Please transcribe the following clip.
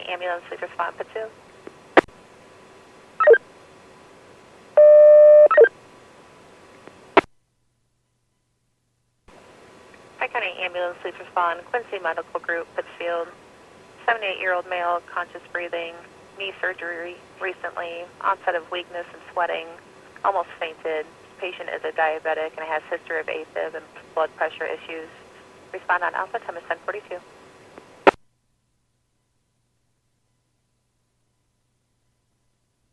ambulance, please respond, Pittsfield. Pike County Ambulance, please respond. Quincy Medical Group, Pittsfield. 78-year-old male, conscious breathing, knee surgery recently, onset of weakness and sweating, almost fainted. Patient is a diabetic and has history of AFib and blood pressure issues. Respond on Alpha, time is 10:42.